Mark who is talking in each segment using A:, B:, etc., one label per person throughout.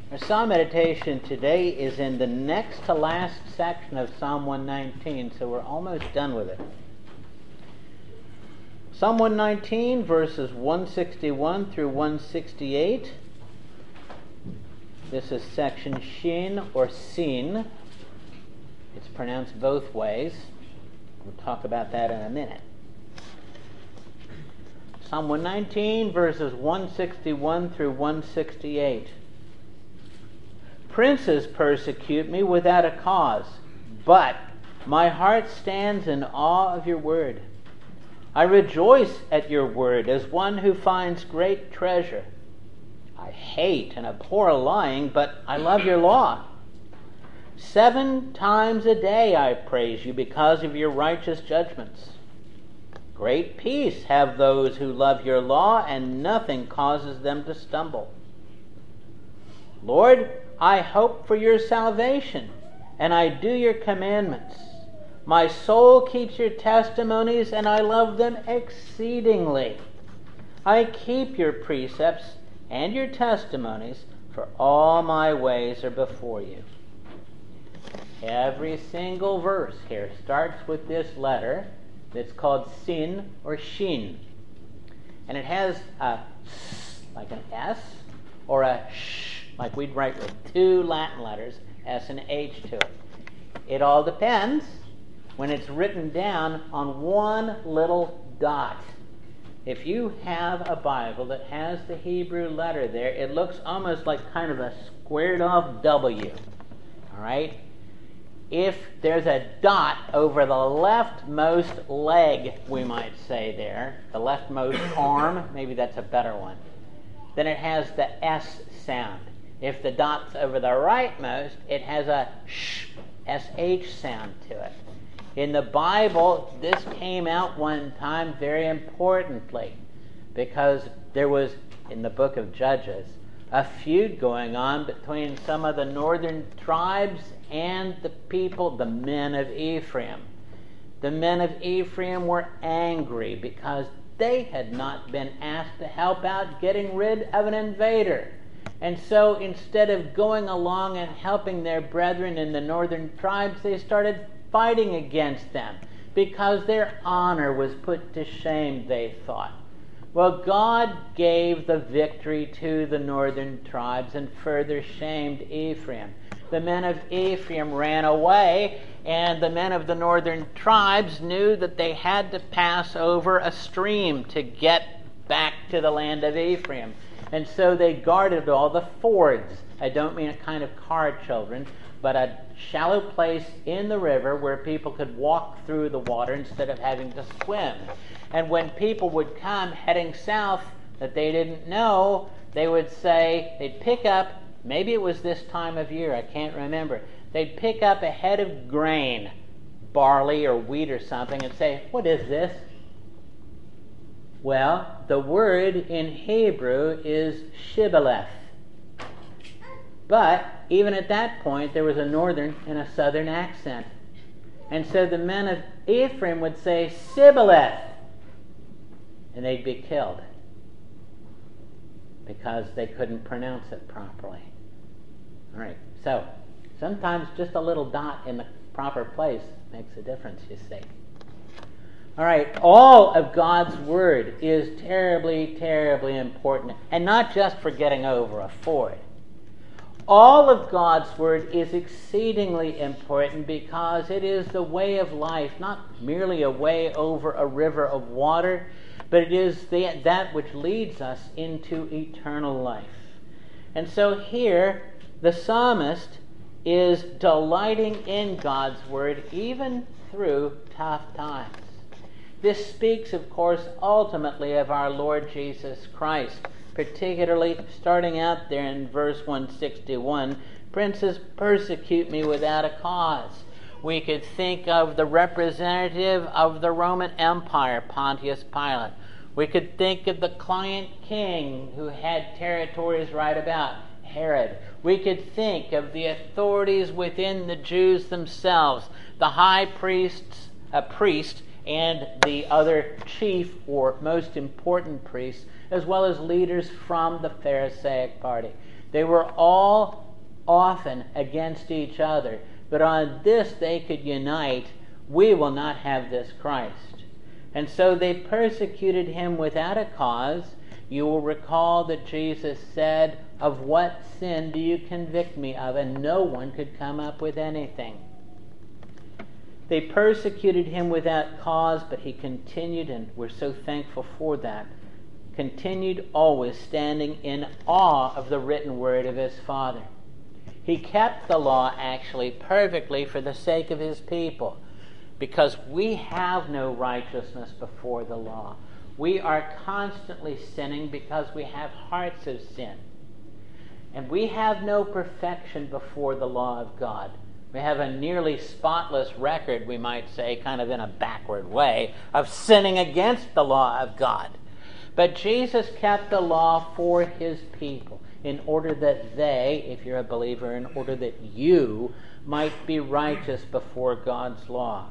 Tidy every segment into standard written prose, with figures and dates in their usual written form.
A: Our psalm meditation today is in the next to last section of Psalm 119, so we're almost done with it. Psalm 119, verses 161 through 168. This is section Shin or Sin. It's pronounced both ways. We'll talk about that in a minute. Psalm 119, verses 161 through 168. Princes persecute me without a cause, but my heart stands in awe of your word. I rejoice at your word as one who finds great treasure. I hate and abhor lying, but I love your law. 7 times a day I praise you because of your righteous judgments. Great peace have those who love your law, and nothing causes them to stumble. Lord, I hope for your salvation, and I do your commandments. My soul keeps your testimonies, and I love them exceedingly. I keep your precepts and your testimonies, for all my ways are before you. Every single verse here starts with this letter that's called Sin or Shin. And it has a S like an S or a Sh like we'd write with 2 Latin letters, S and H to it. It all depends when it's written down on one little dot. If you have a Bible that has the Hebrew letter there, it looks almost like kind of a squared off W. All right? If there's a dot over the leftmost leg, we might say there, the leftmost arm, maybe that's a better one, then it has the S sound. If the dot's over the rightmost, it has a SH sound to it. In the Bible, this came out one time very importantly because there was, in the book of Judges, a feud going on between some of the northern tribes and the people, the men of Ephraim. The men of Ephraim were angry because they had not been asked to help out getting rid of an invader. And so instead of going along and helping their brethren in the northern tribes, they started fighting against them because their honor was put to shame, they thought. Well, God gave the victory to the northern tribes and further shamed Ephraim. The men of Ephraim ran away, and the men of the northern tribes knew that they had to pass over a stream to get back to the land of Ephraim. And so they guarded all the fords. I don't mean a kind of car, children, but a shallow place in the river where people could walk through the water instead of having to swim. And when people would come heading south that they didn't know, they would say, they'd pick up, maybe it was this time of year, I can't remember, they'd pick up a head of grain, barley or wheat or something, and say, what is this? Well, the word in Hebrew is shibboleth. But even at that point, there was a northern and a southern accent. And so the men of Ephraim would say, Sibboleth, and they'd be killed because they couldn't pronounce it properly. All right, so sometimes just a little dot in the proper place makes a difference, you see. All right, all of God's Word is terribly, terribly important, and not just for getting over a ford. All of God's Word is exceedingly important because it is the way of life, not merely a way over a river of water, but it is that which leads us into eternal life. And so here, the psalmist is delighting in God's Word even through tough times. This speaks, of course, ultimately of our Lord Jesus Christ, particularly starting out there in verse 161, princes persecute me without a cause. We could think of the representative of the Roman Empire, Pontius Pilate. We could think of the client king who had territories right about, Herod. We could think of the authorities within the Jews themselves, the high priest, and the other chief or most important priests, as well as leaders from the Pharisaic party. They were all often against each other, but on this they could unite. We will not have this Christ. And so they persecuted him without a cause. You will recall that Jesus said, "Of what sin do you convict me of?" And no one could come up with anything. They persecuted him without cause, but he continued, and we're so thankful for that, continued always standing in awe of the written word of his Father. He kept the law actually perfectly for the sake of his people, because we have no righteousness before the law. We are constantly sinning because we have hearts of sin. And we have no perfection before the law of God. We have a nearly spotless record, we might say, kind of in a backward way, of sinning against the law of God. But Jesus kept the law for his people in order that they, if you're a believer, in order that you might be righteous before God's law.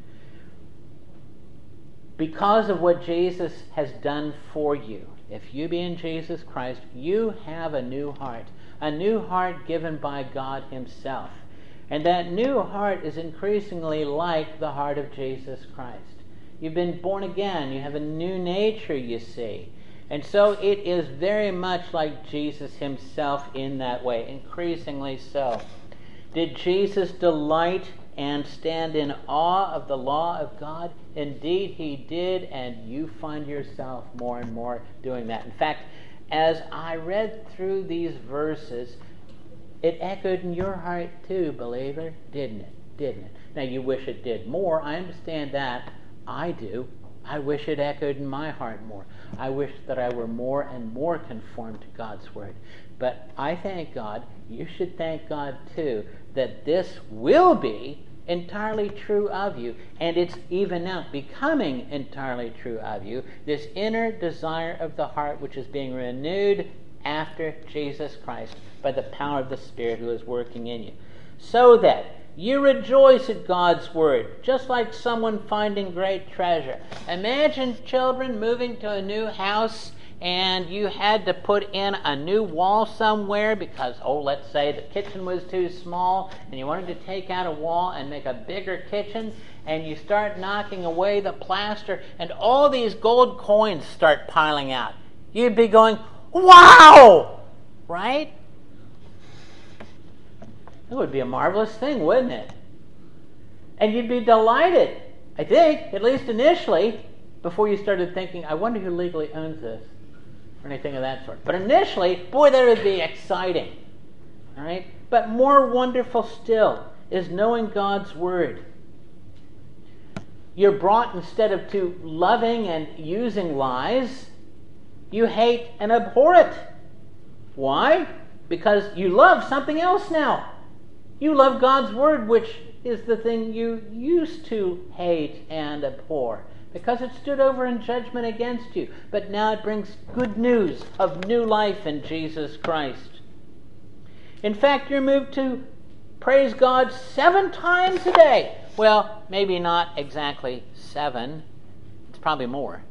A: Because of what Jesus has done for you, if you be in Jesus Christ, you have a new heart given by God himself. And that new heart is increasingly like the heart of Jesus Christ. You've been born again. You have a new nature, you see. And so it is very much like Jesus himself in that way, increasingly so. Did Jesus delight and stand in awe of the law of God? Indeed he did, and you find yourself more and more doing that. In fact, as I read through these verses, it echoed in your heart too, believer, didn't it? Now you wish it did more. I understand that. I do. I wish it echoed in my heart more. I wish that I were more and more conformed to God's word. But I thank God, you should thank God too, that this will be entirely true of you, and it's even now becoming entirely true of you, this inner desire of the heart which is being renewed after Jesus Christ by the power of the Spirit who is working in you, so that you rejoice at God's word, just like someone finding great treasure. Imagine children moving to a new house and you had to put in a new wall somewhere because, let's say the kitchen was too small and you wanted to take out a wall and make a bigger kitchen, and you start knocking away the plaster and all these gold coins start piling out. You'd be going, wow! Right? It would be a marvelous thing, wouldn't it? And you'd be delighted, I think, at least initially, before you started thinking, I wonder who legally owns this, or anything of that sort. But initially, boy, that would be exciting. All right? But more wonderful still is knowing God's word. You're brought, instead of to loving and using lies, you hate and abhor it. Why? Because you love something else now. You love God's word, which is the thing you used to hate and abhor, because it stood over in judgment against you. But now it brings good news of new life in Jesus Christ. In fact, you're moved to praise God 7 times a day. Well, maybe not exactly 7. It's probably more.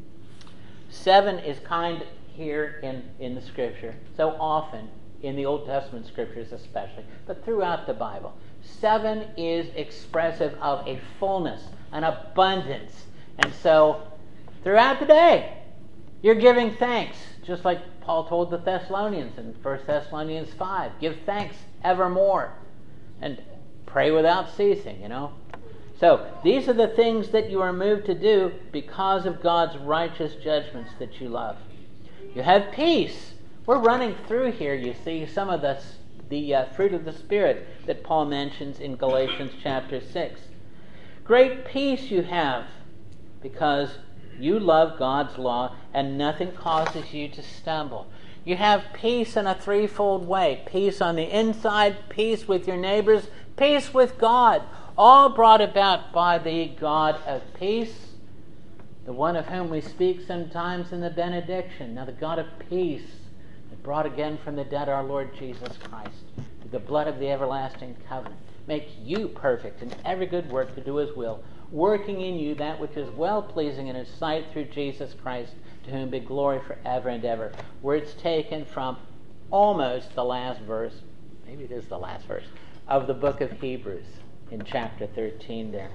A: 7 is kind here in the Scripture. So often, in the Old Testament Scriptures especially, but throughout the Bible, 7 is expressive of a fullness, an abundance. And so, throughout the day, you're giving thanks, just like Paul told the Thessalonians in 1 Thessalonians 5. Give thanks evermore, and pray without ceasing, So, these are the things that you are moved to do because of God's righteous judgments that you love. You have peace. We're running through here, you see, some of the fruit of the Spirit that Paul mentions in Galatians chapter 6. Great peace you have because you love God's law and nothing causes you to stumble. You have peace in a threefold way. Peace on the inside, peace with your neighbors, peace with God, all brought about by the God of peace, the one of whom we speak sometimes in the benediction. Now the God of peace that brought again from the dead our Lord Jesus Christ, through the blood of the everlasting covenant, make you perfect in every good work to do his will, working in you that which is well-pleasing in his sight through Jesus Christ, to whom be glory forever and ever. Words taken from almost the last verse, maybe it is the last verse, of the book of Hebrews in chapter 13 there.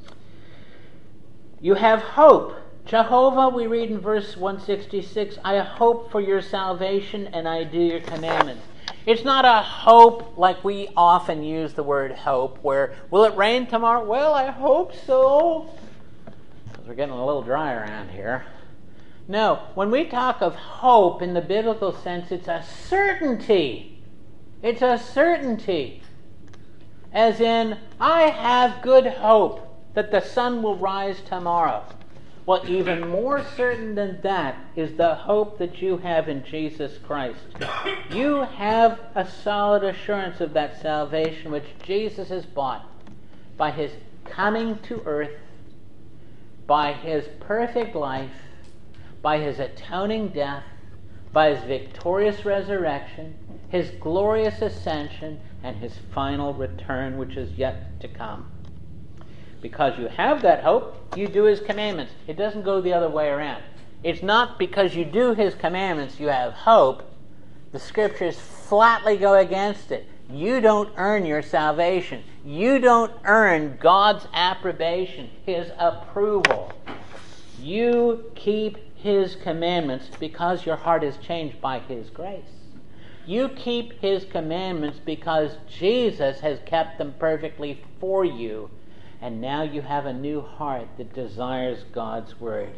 A: You have hope. Jehovah, we read in verse 166, I hope for your salvation and I do your commandments. It's not a hope like we often use the word hope, where, will it rain tomorrow? Well, I hope so. Because we're getting a little dry around here. No, when we talk of hope in the biblical sense, it's a certainty. It's a certainty. As in, I have good hope that the sun will rise tomorrow. Well, even more certain than that is the hope that you have in Jesus Christ. You have a solid assurance of that salvation which Jesus has bought by his coming to earth, by his perfect life, by his atoning death, by his victorious resurrection, his glorious ascension, and his final return, which is yet to come. Because you have that hope, you do his commandments. It doesn't go the other way around. It's not because you do his commandments you have hope. The scriptures flatly go against it. You don't earn your salvation. You don't earn God's approbation, his approval. You keep his commandments because your heart is changed by his grace. You keep his commandments because Jesus has kept them perfectly for you. And now you have a new heart that desires God's word.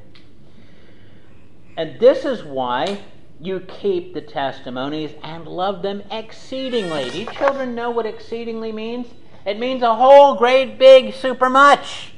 A: And this is why you keep the testimonies and love them exceedingly. Do you children know what exceedingly means? It means a whole great big super much.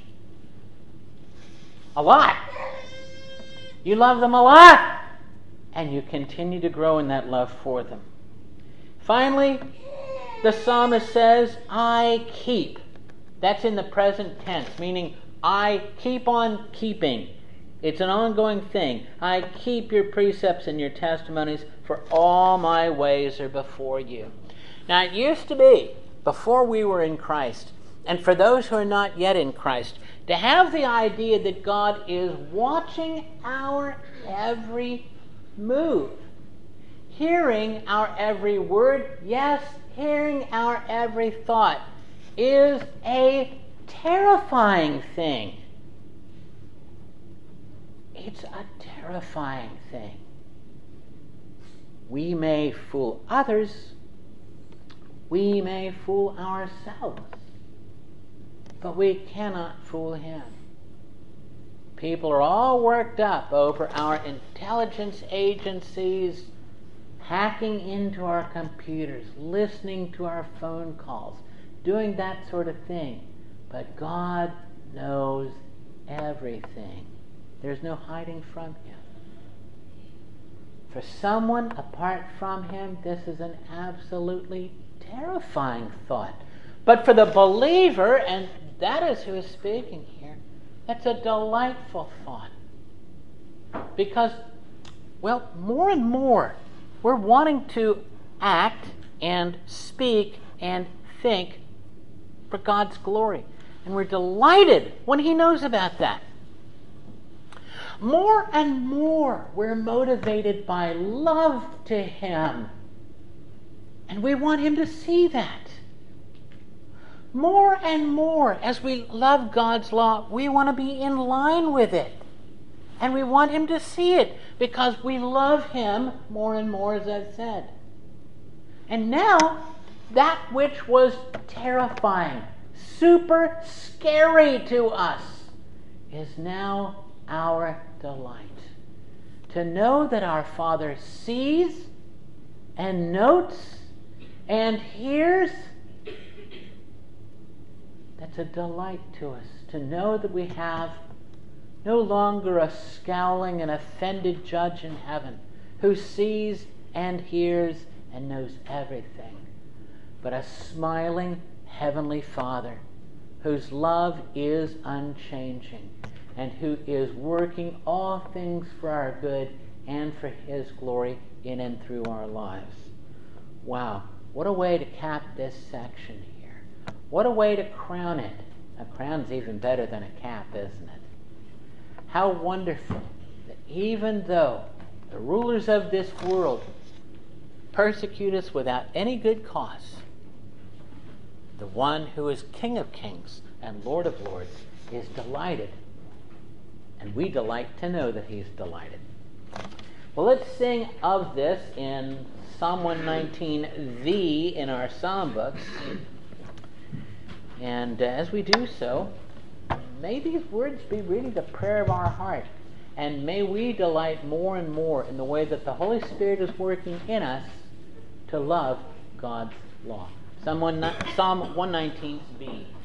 A: A lot. You love them a lot. And you continue to grow in that love for them. Finally, the psalmist says, I keep. That's in the present tense, meaning I keep on keeping. It's an ongoing thing. I keep your precepts and your testimonies, for all my ways are before you. Now, it used to be, before we were in Christ, and for those who are not yet in Christ, to have the idea that God is watching our every move, hearing our every word, yes, hearing our every thought, is a terrifying thing. It's a terrifying thing. We may fool others. We may fool ourselves. But we cannot fool him. People are all worked up over our intelligence agencies hacking into our computers, listening to our phone calls, doing that sort of thing. But God knows everything. There's no hiding from him. For someone apart from him, this is an absolutely terrifying thought. But for the believer, and that is who is speaking here, that's a delightful thought. Because, well, more and more, we're wanting to act and speak and think for God's glory. And we're delighted when he knows about that. More and more, we're motivated by love to him. And we want him to see that. More and more, as we love God's law, we want to be in line with it. And we want him to see it because we love him more and more, as I've said. And now, that which was terrifying, super scary to us, is now our delight. To know that our Father sees and notes and hears, that's a delight to us. To know that we have no longer a scowling and offended judge in heaven who sees and hears and knows everything, but a smiling heavenly Father whose love is unchanging and who is working all things for our good and for his glory in and through our lives. Wow, what a way to cap this section here. What a way to crown it. A crown's even better than a cap, isn't it? How wonderful that even though the rulers of this world persecute us without any good cause, the one who is King of kings and Lord of lords is delighted. And we delight to know that he's delighted. Well, let's sing of this in Psalm 119, the in our psalm books. And as we do so, may these words be really the prayer of our heart. And may we delight more and more in the way that the Holy Spirit is working in us to love God's law. Psalm 119b.